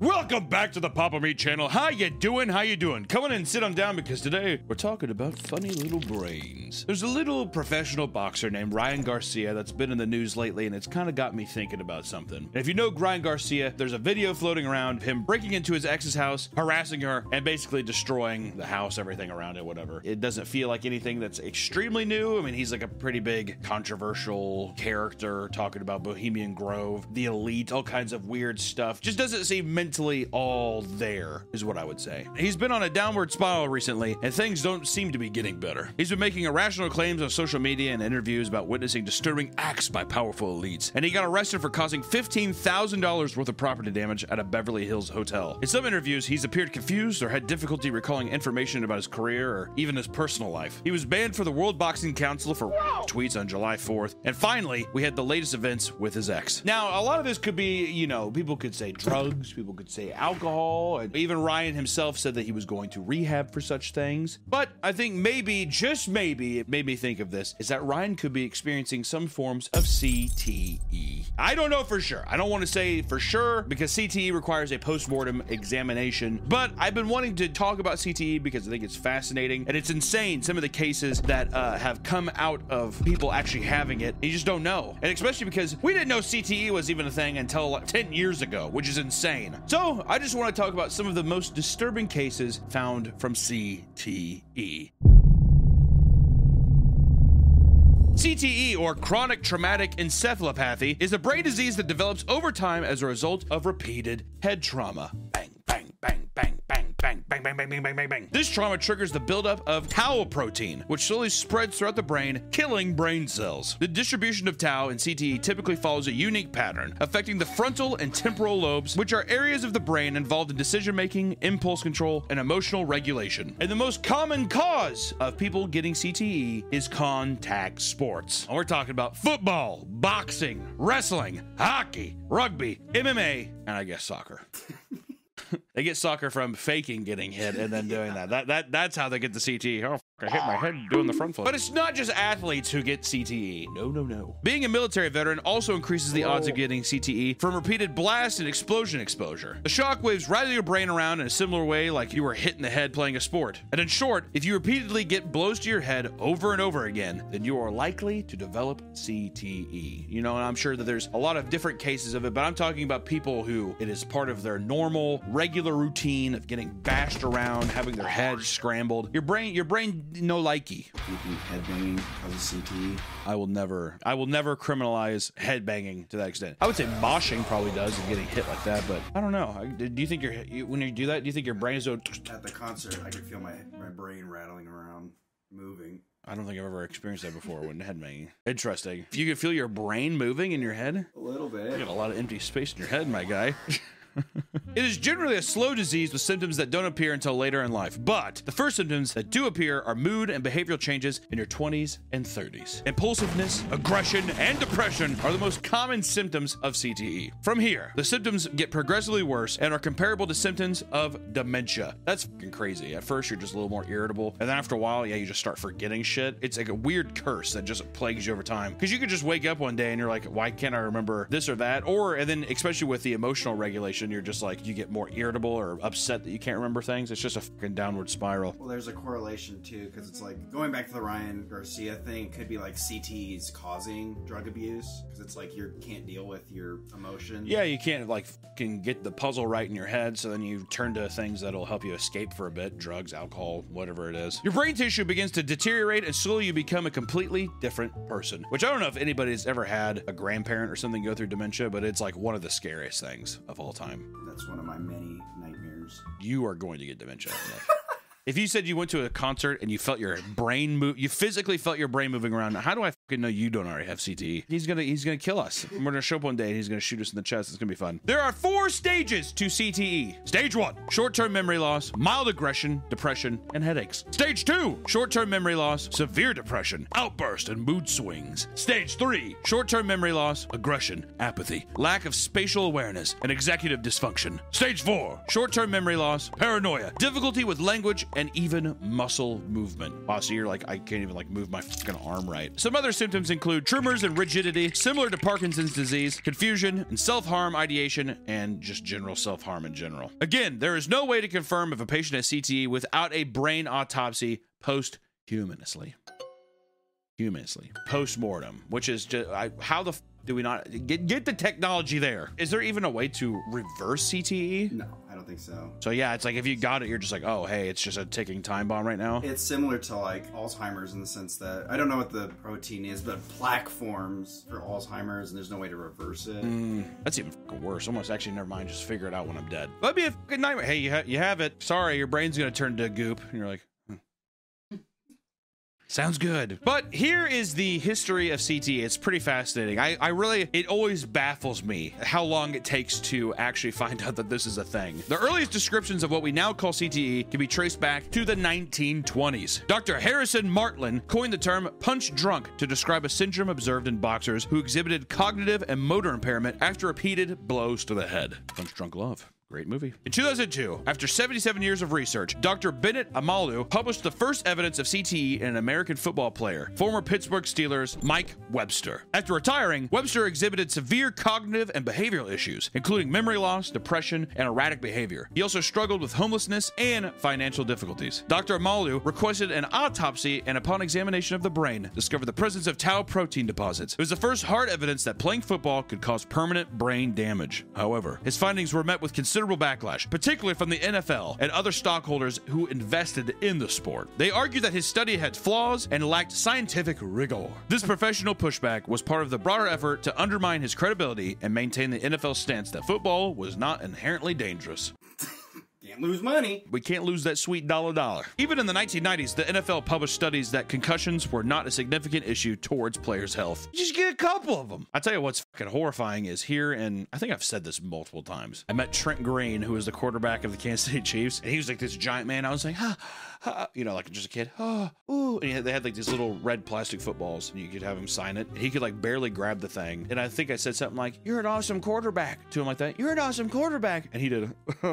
Welcome back to the Papa Meat channel. How you doing? How you doing? Come on and sit on down because today we're talking about funny little brains. There's a little professional boxer named Ryan Garcia that's been in the news lately, and it's kind of got me thinking about something. And if you know Ryan Garcia, there's a video floating around of him breaking into his ex's house, harassing her, and basically destroying the house, everything around it, whatever. It doesn't feel like anything that's extremely new. I mean, he's like a pretty big controversial character talking about Bohemian Grove, the elite, all kinds of weird stuff. Just doesn't seem mentally all there, is what I would say. He's been on a downward spiral recently, and things don't seem to be getting better. He's been making irrational claims on social media and interviews about witnessing disturbing acts by powerful elites, and he got arrested for causing $15,000 worth of property damage at a Beverly Hills hotel. In some interviews, he's appeared confused or had difficulty recalling information about his career or even his personal life. He was banned for the World Boxing Council for tweets on July 4th, and finally, we had the latest events with his ex. Now, a lot of this could be, you know, people could say drugs, people could say alcohol, and even Ryan himself said that he was going to rehab for such things. But I think maybe, just maybe, it made me think of this, is that Ryan could be experiencing some forms of CTE. I don't know for sure. I don't want to say for sure because CTE requires a post-mortem examination, but I've been wanting to talk about CTE because I think it's fascinating and it's insane some of the cases that have come out of people actually having it. You just don't know. And especially because we didn't know CTE was even a thing until 10 years ago, which is insane. So I just want to talk about some of the most disturbing cases found from CTE. CTE, or chronic traumatic encephalopathy, is a brain disease that develops over time as a result of repeated head trauma. Bang, bang, bang, bang, bang, bang, bang, bang, bang, bang, bang, bang, bang. This trauma triggers the buildup of tau protein, which slowly spreads throughout the brain, killing brain cells. The distribution of tau in CTE typically follows a unique pattern, affecting the frontal and temporal lobes, which are areas of the brain involved in decision-making, impulse control, and emotional regulation. And the most common cause of people getting CTE is contact sports. We're talking about football, boxing, wrestling, hockey, rugby, MMA, and I guess soccer. They get soccer from faking getting hit and then doing that. That's how they get the CTE. Oh, I hit my head doing the front flip. But it's not just athletes who get CTE. No. Being a military veteran also increases the odds of getting CTE from repeated blast and explosion exposure. The shock waves rattle your brain around in a similar way like you were hit in the head playing a sport. And in short, if you repeatedly get blows to your head over and over again, then you are likely to develop CTE. You know, and I'm sure that there's a lot of different cases of it, but I'm talking about people who it is part of their normal, regular routine of getting bashed around, having their head scrambled. Your brain no likey. You think headbanging causes CTE? I will never criminalize headbanging to that extent. I would say moshing probably does and getting hit like that, but I don't know. Do you think when you do that, do you think your brain is at the concert? I could feel my brain rattling around, moving. I don't think I've ever experienced that before when headbanging. Interesting. If you could feel your brain moving in your head, a little bit. You got a lot of empty space in your head, my guy. It is generally a slow disease with symptoms that don't appear until later in life, but the first symptoms that do appear are mood and behavioral changes in your 20s and 30s. Impulsiveness, aggression, and depression are the most common symptoms of CTE. From here, the symptoms get progressively worse and are comparable to symptoms of dementia. That's fucking crazy. At first, you're just a little more irritable, and then after a while, you just start forgetting shit. It's like a weird curse that just plagues you over time. Because you could just wake up one day and you're like, why can't I remember this or that? And then especially with the emotional regulation, you're just like, you get more irritable or upset that you can't remember things. It's just a fucking downward spiral. Well, there's a correlation too, because it's like going back to the Ryan Garcia thing, it could be like CTE's causing drug abuse, because it's like you can't deal with your emotions. Yeah, you can't can get the puzzle right in your head, so then you turn to things that'll help you escape for a bit. Drugs, alcohol, whatever it is. Your brain tissue begins to deteriorate and slowly you become a completely different person. Which I don't know if anybody's ever had a grandparent or something go through dementia, but it's like one of the scariest things of all time. That's one of my many nightmares. You are going to get dementia. If you said you went to a concert and you felt your brain move, you physically felt your brain moving around, how do I fucking know you don't already have CTE? He's gonna kill us. We're gonna show up one day and he's gonna shoot us in the chest. It's gonna be fun. There are 4 stages to CTE. Stage 1, short-term memory loss, mild aggression, depression, and headaches. Stage 2, short-term memory loss, severe depression, outburst, and mood swings. Stage 3, short-term memory loss, aggression, apathy, lack of spatial awareness, and executive dysfunction. Stage 4, short-term memory loss, paranoia, difficulty with language, and even muscle movement. Wow, so you're like, I can't even move my fucking arm right. Some other symptoms include tremors and rigidity, similar to Parkinson's disease, confusion, and self-harm ideation, and just general self-harm in general. Again, there is no way to confirm if a patient has CTE without a brain autopsy posthumously. Post-mortem, which is just, how the f do we not get the technology there? Is there even a way to reverse CTE? No, I don't think so. So yeah, it's like if you got it, you're just like, oh, hey, it's just a ticking time bomb right now. It's similar to like Alzheimer's in the sense that I don't know what the protein is, but plaque forms for Alzheimer's and there's no way to reverse it. That's even fucking worse. Almost actually, never mind. Just figure it out when I'm dead. That'd be a fucking nightmare. Hey, you have it. Sorry, your brain's gonna turn to goop, and you're like. Sounds good. But here is the history of CTE. It's pretty fascinating. I really, it always baffles me how long it takes to actually find out that this is a thing. The earliest descriptions of what we now call CTE can be traced back to the 1920s. Dr. Harrison Martland coined the term punch drunk to describe a syndrome observed in boxers who exhibited cognitive and motor impairment after repeated blows to the head. Punch Drunk Love. Great movie. In 2002, after 77 years of research, Dr. Bennett Amalu published the first evidence of CTE in an American football player, former Pittsburgh Steelers Mike Webster. After retiring, Webster exhibited severe cognitive and behavioral issues, including memory loss, depression, and erratic behavior. He also struggled with homelessness and financial difficulties. Dr. Amalu requested an autopsy and upon examination of the brain, discovered the presence of tau protein deposits. It was the first hard evidence that playing football could cause permanent brain damage. However, his findings were met with considerable backlash, particularly from the NFL and other stockholders who invested in the sport. They argued that his study had flaws and lacked scientific rigor. This professional pushback was part of the broader effort to undermine his credibility and maintain the NFL stance that football was not inherently dangerous. Can't lose money. We can't lose that sweet dollar. Even in the 1990s, the NFL published studies that concussions were not a significant issue towards players' health. You just get a couple of them. I tell you what's fucking horrifying is here, and I think I've said this multiple times. I met Trent Green, who was the quarterback of the Kansas City Chiefs, and he was like this giant man. I was like, you know, like just a kid. Ooh. And they had like these little red plastic footballs, and you could have him sign it. And he could like barely grab the thing. And I think I said something like, "You're an awesome quarterback," to him like that. "You're an awesome quarterback," and he did.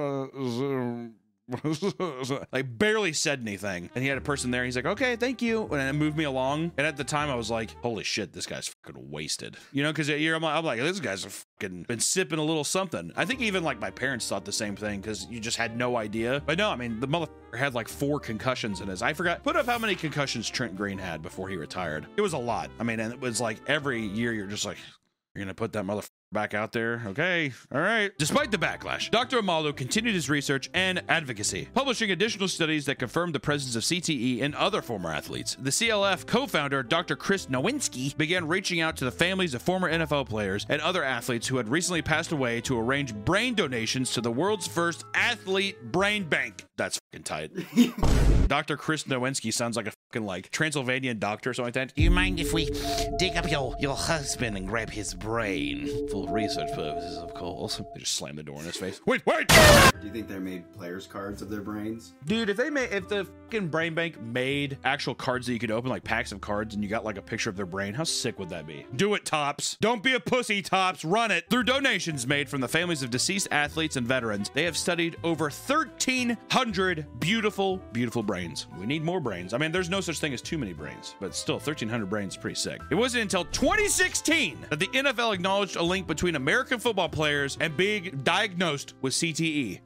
Like barely said anything, and he had a person there. He's like, "Okay, thank you," and it moved me along. And at the time, I was like, "Holy shit, this guy's fucking wasted," you know? Because I'm like, this guy's fucking been sipping a little something. I think even like my parents thought the same thing because you just had no idea. But no, I mean the motherfucker had like 4 concussions in his. I forgot. Put up how many concussions Trent Green had before he retired. It was a lot. I mean, and it was like every year you're just like, you're gonna put that motherfucker back out there. Okay. All right. Despite the backlash, Dr. Amalu continued his research and advocacy, publishing additional studies that confirmed the presence of CTE in other former athletes. The CLF co-founder, Dr. Chris Nowinski, began reaching out to the families of former NFL players and other athletes who had recently passed away to arrange brain donations to the world's first athlete brain bank. That's fucking tight. Dr. Chris Nowinski sounds like a fucking like Transylvanian doctor or something like that. "Do you mind if we dig up your husband and grab his brain? For research purposes, of course." They just slam the door in his face. Wait! Do you think they made players' cards of their brains? Dude, if the fucking brain bank made actual cards that you could open, like packs of cards, and you got like a picture of their brain, how sick would that be? Do it, Tops. Don't be a pussy, Tops. Run it. Through donations made from the families of deceased athletes and veterans, they have studied over 1,300 beautiful brains. We need more brains. I mean, there's no such thing as too many brains, but still 1,300 brains is pretty sick. It wasn't until 2016 that the NFL acknowledged a link between American football players and being diagnosed with CTE.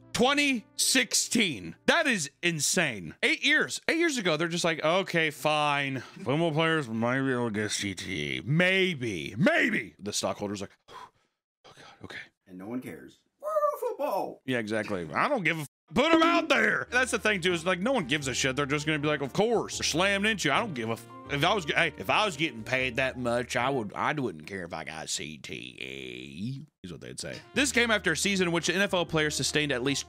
2016. That is insane. 8 years. 8 years ago, they're just like, okay, fine. Football players might be able to get CTE. Maybe. The stockholders like, oh God, okay. And no one cares. We're football. Yeah, exactly. I don't give a put them out there. That's the thing too, is like no one gives a shit. They're just gonna be like, of course, they're slammed into you. I don't give a if I was getting paid that much, I wouldn't care if I got CTE. Is what they'd say. This came after a season in which the NFL players sustained at least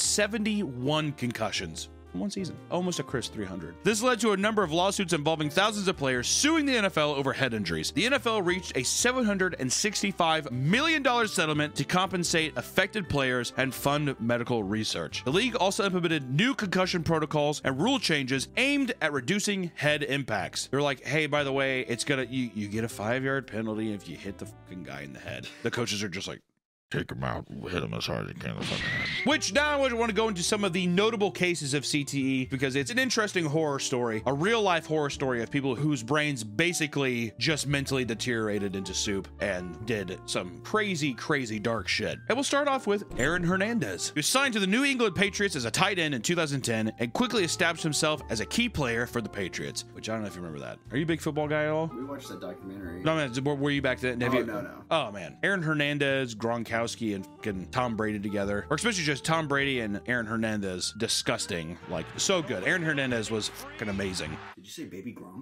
271 concussions. One season, almost a crisp 300. This led to a number of lawsuits involving thousands of players suing the NFL over head injuries. The NFL reached a $765 million settlement to compensate affected players and fund medical research. The league also implemented new concussion protocols and rule changes aimed at reducing head impacts. They're like, hey, by the way, it's gonna you get a 5-yard penalty if you hit the fucking guy in the head. The coaches are just like, Take him out. Hit him as hard as you can. Which now I want to go into some of the notable cases of CTE because it's an interesting horror story, a real life horror story of people whose brains basically just mentally deteriorated into soup and did some crazy, crazy dark shit. And we'll start off with Aaron Hernandez, who signed to the New England Patriots as a tight end in 2010 and quickly established himself as a key player for the Patriots, which I don't know if you remember that. Are you a big football guy at all? We watched that documentary. No, man, were you back then? No. Oh, man. Aaron Hernandez, Gronkowski, and fucking Tom Brady together, or especially just Tom Brady and Aaron Hernandez, disgusting. Like, so good. Aaron Hernandez was fucking amazing. Did you say Baby Gronk?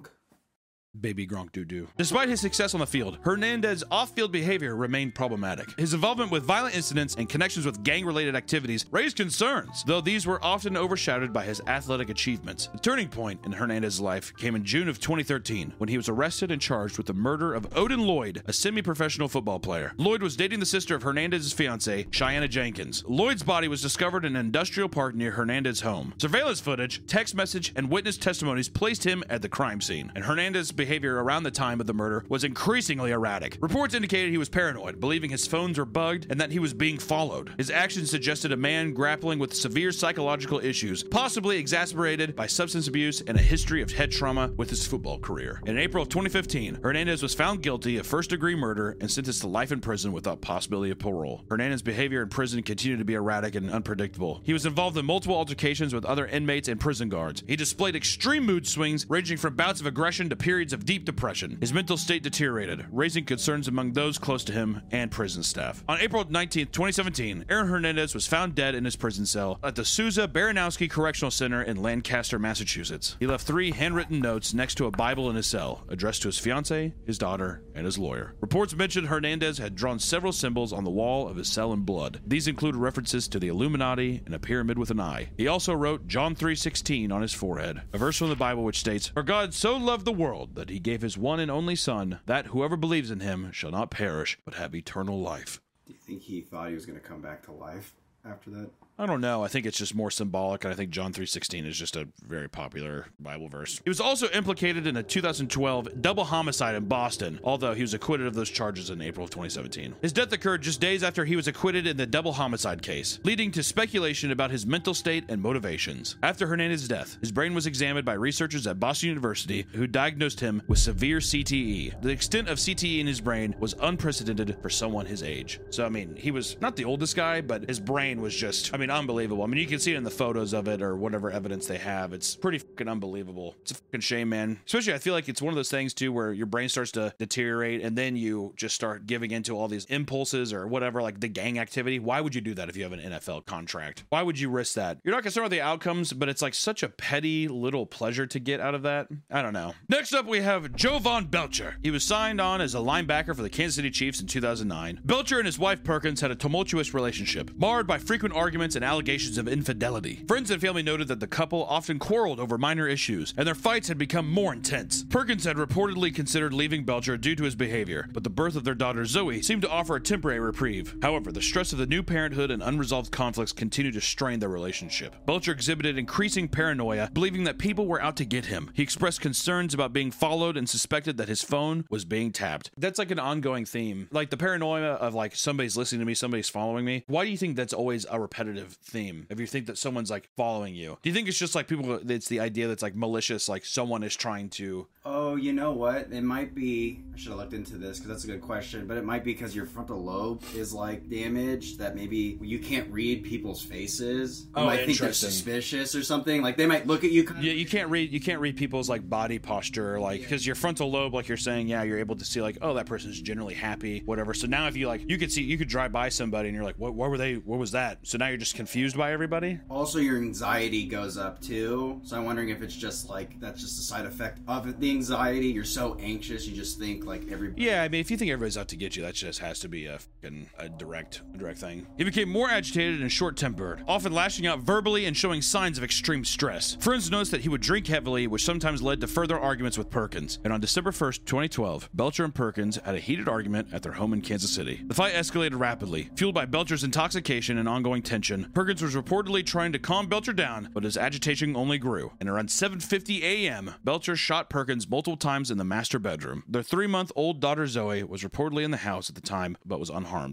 Baby Gronk doo-doo. Despite his success on the field, Hernandez's off-field behavior remained problematic. His involvement with violent incidents and connections with gang-related activities raised concerns, though these were often overshadowed by his athletic achievements. The turning point in Hernandez's life came in June of 2013, when he was arrested and charged with the murder of Odin Lloyd, a semi-professional football player. Lloyd was dating the sister of Hernandez's fiancée, Cheyenne Jenkins. Lloyd's body was discovered in an industrial park near Hernandez's home. Surveillance footage, text message, and witness testimonies placed him at the crime scene, and Hernandez's behavior around the time of the murder was increasingly erratic. Reports indicated he was paranoid, believing his phones were bugged and that he was being followed. His actions suggested a man grappling with severe psychological issues, possibly exacerbated by substance abuse and a history of head trauma with his football career. In April of 2015, Hernandez was found guilty of first-degree murder and sentenced to life in prison without possibility of parole. Hernandez's behavior in prison continued to be erratic and unpredictable. He was involved in multiple altercations with other inmates and prison guards. He displayed extreme mood swings, ranging from bouts of aggression to periods of deep depression. His mental state deteriorated, raising concerns among those close to him and prison staff. On April 19, 2017, Aaron Hernandez was found dead in his prison cell at the Souza Baranowski Correctional Center in Lancaster, Massachusetts. He left 3 handwritten notes next to a Bible in his cell, addressed to his fiancée, his daughter, and his lawyer. Reports mentioned Hernandez had drawn several symbols on the wall of his cell in blood. These included references to the Illuminati and a pyramid with an eye. He also wrote John 3:16 on his forehead, a verse from the Bible which states, "For God so loved the world that he gave his one and only Son, that whoever believes in him shall not perish, but have eternal life." Do you think he thought he was going to come back to life after that? I don't know. I think it's just more symbolic, and I think John 3:16 is just a very popular Bible verse. He was also implicated in a 2012 double homicide in Boston, although he was acquitted of those charges in April of 2017. His death occurred just days after he was acquitted in the double homicide case, leading to speculation about his mental state and motivations. After Hernandez's death, his brain was examined by researchers at Boston University, who diagnosed him with severe CTE. The extent of CTE in his brain was unprecedented for someone his age. So, I mean, he was not the oldest guy, but his brain was just, unbelievable. I mean, you can see it in the photos of it or whatever evidence they have. It's pretty fucking unbelievable. It's a fucking shame, man. Especially, I feel like it's one of those things, too, where your brain starts to deteriorate and then you just start giving into all these impulses or whatever, like the gang activity. Why would you do that if you have an NFL contract? Why would you risk that? You're not concerned with the outcomes, but it's like such a petty little pleasure to get out of that. I don't know. Next up, we have Jovan Belcher. He was signed on as a linebacker for the Kansas City Chiefs in 2009. Belcher and his wife Perkins had a tumultuous relationship, marred by frequent arguments and allegations of infidelity. Friends and family noted that the couple often quarreled over minor issues, and their fights had become more intense. Perkins had reportedly considered leaving Belcher due to his behavior, but the birth of their daughter Zoe seemed to offer a temporary reprieve. However, the stress of the new parenthood and unresolved conflicts continued to strain their relationship. Belcher exhibited increasing paranoia, believing that people were out to get him. He expressed concerns about being followed and suspected that his phone was being tapped. That's like an ongoing theme. Like the paranoia of like somebody's listening to me, somebody's following me. Why do you think that's always a repetitive theme? If you think that someone's like following you, do you think it's just like people, it's the idea that's like malicious, like someone is trying to... Oh, you know what? It might be, I should have looked into this because that's a good question, but it might be because your frontal lobe is like damaged, that maybe you can't read people's faces. You might think they're suspicious or something. Like they might look at you. Yeah, you can't read people's like body posture, like because your frontal lobe, like you're saying, yeah, you're able to see like, oh, that person's generally happy, whatever. So now if you like, you could drive by somebody and you're like, what was that? So now you're just confused by everybody. Also, your anxiety goes up too. So I'm wondering if it's just like, that's just a side effect of the anxiety. You're so anxious, you just think like everybody. Yeah, I mean, if you think everybody's out to get you, that just has to be a direct thing. He became more agitated and short-tempered, often lashing out verbally and showing signs of extreme stress. Friends noticed that he would drink heavily, which sometimes led to further arguments with Perkins. And on December 1st, 2012, Belcher and Perkins had a heated argument at their home in Kansas City. The fight escalated rapidly, fueled by Belcher's intoxication and ongoing tension. Perkins was reportedly trying to calm Belcher down, but his agitation only grew. And around 7:50 a.m., Belcher shot Perkins multiple times in the master bedroom. Their 3-month-old daughter Zoe was reportedly in the house at the time, but was unharmed.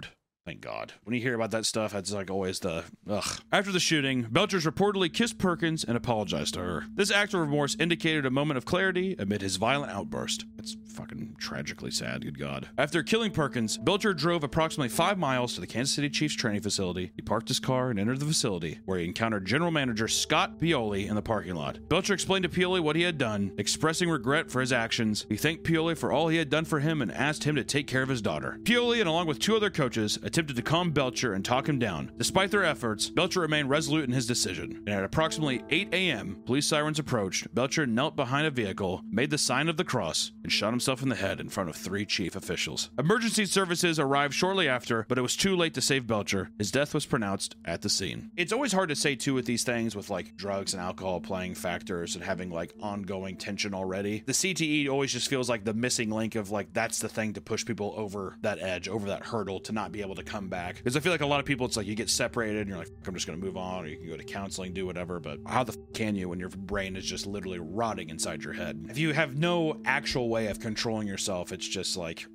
Thank God. When you hear about that stuff, it's like always the ugh. After the shooting, Belchers reportedly kissed Perkins and apologized to her. This act of remorse indicated a moment of clarity amid his violent outburst. That's fucking tragically sad, good God. After killing Perkins, Belcher drove approximately 5 miles to the Kansas City Chiefs training facility. He parked his car and entered the facility, where he encountered General Manager Scott Pioli in the parking lot. Belcher explained to Pioli what he had done, expressing regret for his actions. He thanked Pioli for all he had done for him and asked him to take care of his daughter. Pioli, and along with 2 other coaches, attempted to calm Belcher and talk him down. Despite their efforts, Belcher remained resolute in his decision. And at approximately 8 a.m., police sirens approached. Belcher knelt behind a vehicle, made the sign of the cross, and shot himself in the head in front of 3 chief officials. Emergency services arrived shortly after, but it was too late to save Belcher. His death was pronounced at the scene. It's always hard to say, too, with these things, with like drugs and alcohol playing factors and having like ongoing tension already. The CTE always just feels like the missing link of like, that's the thing to push people over that edge, over that hurdle to not be able to come back. Because I feel like a lot of people, it's like you get separated and you're like, I'm just going to move on, or you can go to counseling, do whatever. But how the can you when your brain is just literally rotting inside your head? If you have no actual way of controlling yourself, it's just like,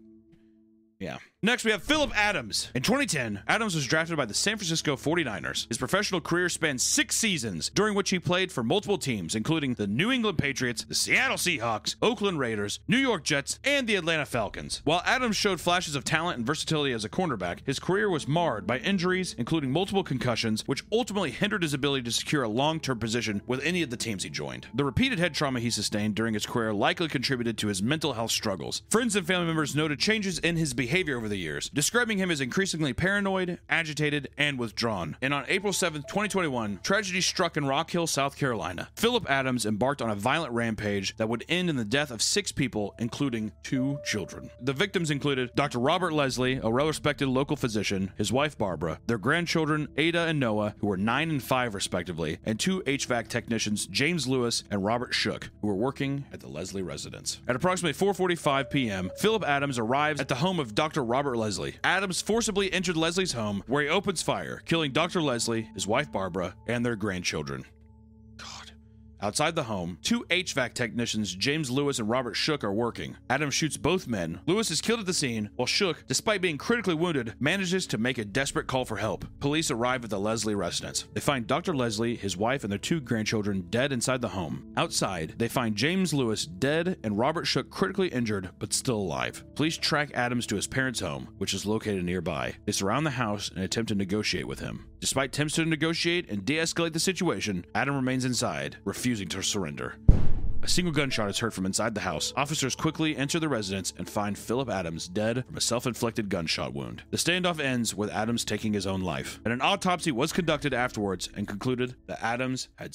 yeah. Next, we have Phillip Adams. In 2010, Adams was drafted by the San Francisco 49ers. His professional career spanned 6 seasons, during which he played for multiple teams, including the New England Patriots, the Seattle Seahawks, Oakland Raiders, New York Jets, and the Atlanta Falcons. While Adams showed flashes of talent and versatility as a cornerback, his career was marred by injuries, including multiple concussions, which ultimately hindered his ability to secure a long-term position with any of the teams he joined. The repeated head trauma he sustained during his career likely contributed to his mental health struggles. Friends and family members noted changes in his behavior over the years, describing him as increasingly paranoid, agitated, and withdrawn. And on April 7th, 2021, tragedy struck in Rock Hill, South Carolina. Phillip Adams embarked on a violent rampage that would end in the death of 6 people, including 2 children. The victims included Dr. Robert Leslie, a well-respected local physician, his wife Barbara, their grandchildren Ada and Noah, who were 9 and 5 respectively, and 2 HVAC technicians, James Lewis and Robert Shook, who were working at the Leslie residence. At approximately 4:45 p.m., Phillip Adams arrives at the home of Dr. Robert Leslie. Adams forcibly entered Leslie's home, where he opens fire, killing Dr. Leslie, his wife Barbara, and their grandchildren. God. Outside the home, 2 HVAC technicians, James Lewis and Robert Shook, are working. Adams shoots both men. Lewis is killed at the scene, while Shook, despite being critically wounded, manages to make a desperate call for help. Police arrive at the Leslie residence. They find Dr. Leslie, his wife, and their 2 grandchildren dead inside the home. Outside, they find James Lewis dead and Robert Shook critically injured, but still alive. Police track Adams to his parents' home, which is located nearby. They surround the house and attempt to negotiate with him. Despite attempts to negotiate and de-escalate the situation, Adam remains inside, refusing to surrender. A single gunshot is heard from inside the house. Officers quickly enter the residence and find Phillip Adams dead from a self-inflicted gunshot wound. The standoff ends with Adams taking his own life, and an autopsy was conducted afterwards and concluded that Adams had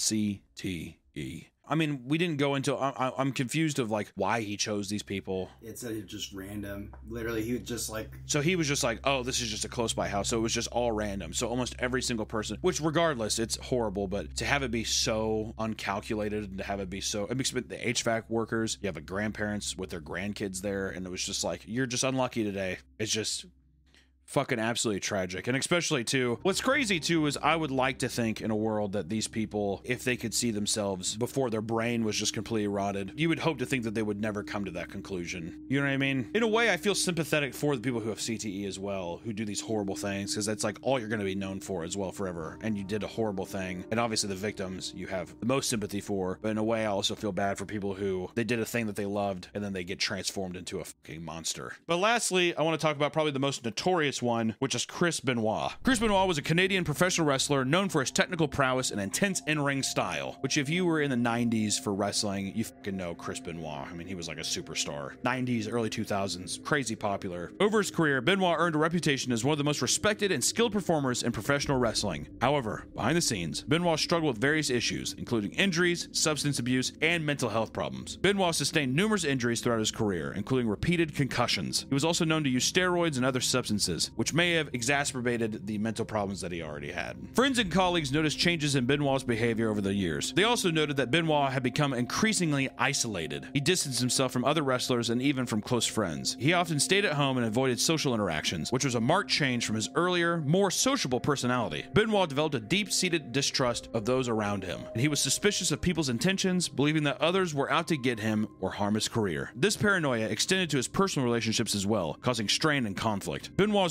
CTE. I mean, we didn't go into. I'm confused of like why he chose these people. It said it just random. Literally, he was just like. So he was just like, oh, this is just a close by house. So it was just all random. So almost every single person, which regardless, it's horrible. But to have it be so uncalculated and to have it be so, it makes the HVAC workers. You have a grandparents with their grandkids there, and it was just like, you're just unlucky today. It's just fucking absolutely tragic. And especially too, what's crazy too is I would like to think in a world that these people, if they could see themselves before their brain was just completely rotted, you would hope to think that they would never come to that conclusion. You know what I mean? In a way, I feel sympathetic for the people who have CTE as well, who do these horrible things, because that's like all you're going to be known for as well forever. And you did a horrible thing. And obviously the victims you have the most sympathy for, but in a way I also feel bad for people who they did a thing that they loved and then they get transformed into a fucking monster. But lastly, I want to talk about probably the most notorious one, which is Chris Benoit. Chris Benoit was a Canadian professional wrestler known for his technical prowess and intense in-ring style, which if you were in the 90s for wrestling, you fucking know Chris Benoit. I mean, he was like a superstar. 90s, early 2000s, crazy popular. Over his career, Benoit earned a reputation as one of the most respected and skilled performers in professional wrestling. However, behind the scenes, Benoit struggled with various issues, including injuries, substance abuse, and mental health problems. Benoit sustained numerous injuries throughout his career, including repeated concussions. He was also known to use steroids and other substances, which may have exacerbated the mental problems that he already had. Friends and colleagues noticed changes in Benoit's behavior over the years. They also noted that Benoit had become increasingly isolated. He distanced himself from other wrestlers and even from close friends. He often stayed at home and avoided social interactions, which was a marked change from his earlier, more sociable personality. Benoit developed a deep-seated distrust of those around him, and he was suspicious of people's intentions, believing that others were out to get him or harm his career. This paranoia extended to his personal relationships as well, causing strain and conflict. Benoit's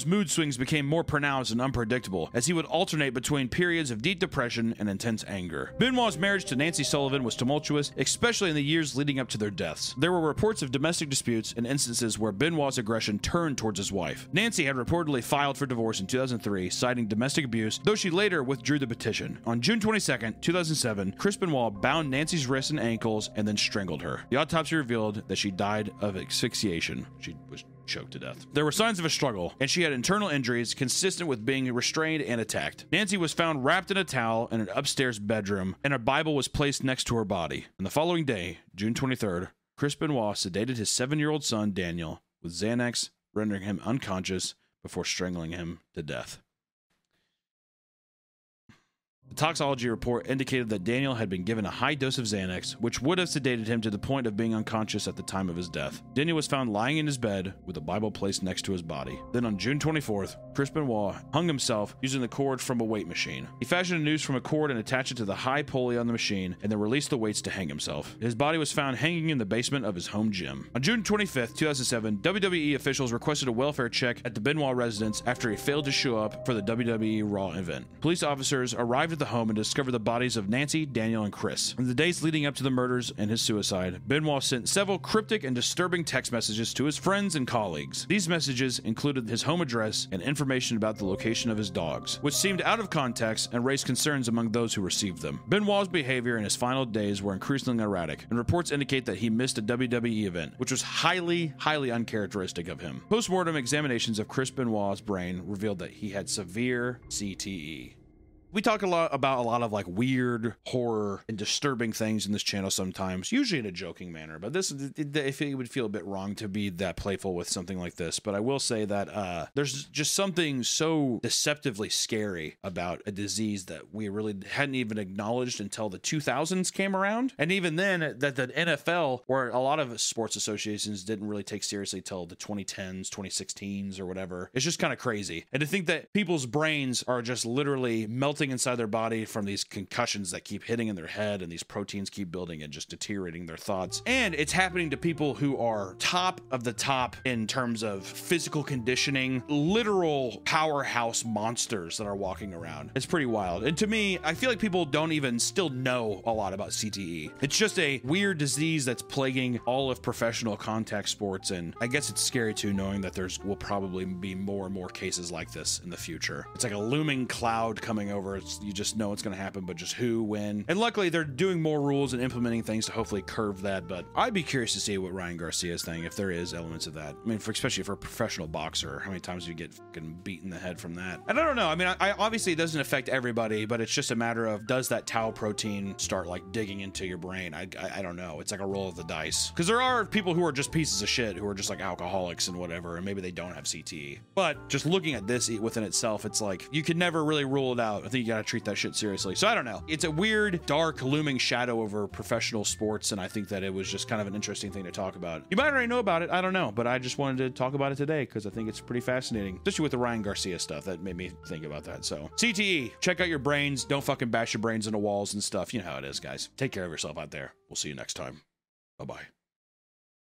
Benoit's mood swings became more pronounced and unpredictable, as he would alternate between periods of deep depression and intense anger. Benoit's marriage to Nancy Sullivan was tumultuous, especially in the years leading up to their deaths. There were reports of domestic disputes and instances where Benoit's aggression turned towards his wife. Nancy had reportedly filed for divorce in 2003, citing domestic abuse, though she later withdrew the petition. On June 22, 2007, Chris Benoit bound Nancy's wrists and ankles and then strangled her. The autopsy revealed that she died of asphyxiation. She was choked to death. There were signs of a struggle, and she had internal injuries consistent with being restrained and attacked. Nancy was found wrapped in a towel in an upstairs bedroom, and a Bible was placed next to her body. And the following day, June 23rd, Chris Benoit sedated his 7-year-old son, Daniel, with Xanax, rendering him unconscious before strangling him to death. The toxicology report indicated that Daniel had been given a high dose of Xanax, which would have sedated him to the point of being unconscious at the time of his death. Daniel was found lying in his bed with a Bible placed next to his body. Then on June 24th, Chris Benoit hung himself using the cord from a weight machine. He fashioned a noose from a cord and attached it to the high pulley on the machine, and then released the weights to hang himself. His body was found hanging in the basement of his home gym. On June 25th, 2007, WWE officials requested a welfare check at the Benoit residence after he failed to show up for the WWE Raw event. Police officers arrived at the home and discovered the bodies of Nancy, Daniel, and Chris. In the days leading up to the murders and his suicide, Benoit sent several cryptic and disturbing text messages to his friends and colleagues. These messages included his home address and information about the location of his dogs, which seemed out of context and raised concerns among those who received them. Benoit's behavior in his final days were increasingly erratic, and reports indicate that he missed a WWE event, which was highly uncharacteristic of him. Post-mortem examinations of Chris Benoit's brain revealed that he had severe CTE. We talk about a lot of like weird horror and disturbing things in this channel sometimes, usually in a joking manner, but this, if it would feel a bit wrong to be that playful with something like this. But I will say that there's just something so deceptively scary about a disease that we really hadn't even acknowledged until the 2000s came around. And even then, that the NFL or a lot of sports associations didn't really take seriously till the 2010s, 2016s or whatever. It's just kind of crazy. And to think that people's brains are just literally melting inside their body from these concussions that keep hitting in their head, and these proteins keep building and just deteriorating their thoughts. And it's happening to people who are top of the top in terms of physical conditioning, literal powerhouse monsters that are walking around. It's pretty wild. And to me, I feel like people don't even still know a lot about CTE. It's just a weird disease that's plaguing all of professional contact sports, and I guess it's scary too, knowing that will probably be more and more cases like this in the future. It's like a looming cloud coming over. You just know it's going to happen, but just who, when. And luckily, they're doing more rules and implementing things to hopefully curb that. But I'd be curious to see what Ryan Garcia's thing, if there is elements of that. I mean, especially for a professional boxer, how many times do you get fucking beat in the head from that? And I don't know. I mean, I obviously it doesn't affect everybody, but it's just a matter of, does that tau protein start like digging into your brain? I don't know. It's like a roll of the dice. Because there are people who are just pieces of shit, who are just like alcoholics and whatever, and maybe they don't have CTE. But just looking at this within itself, it's like, you can never really rule it out. I think you got to treat that shit seriously. So I don't know. It's a weird, dark, looming shadow over professional sports, and I think that it was just kind of an interesting thing to talk about. You might already know about it. I don't know, but I just wanted to talk about it today because I think it's pretty fascinating, especially with the Ryan Garcia stuff. That made me think about that. So CTE, check out your brains. Don't fucking bash your brains into walls and stuff. You know how it is, guys. Take care of yourself out there. We'll see you next time. Bye-bye.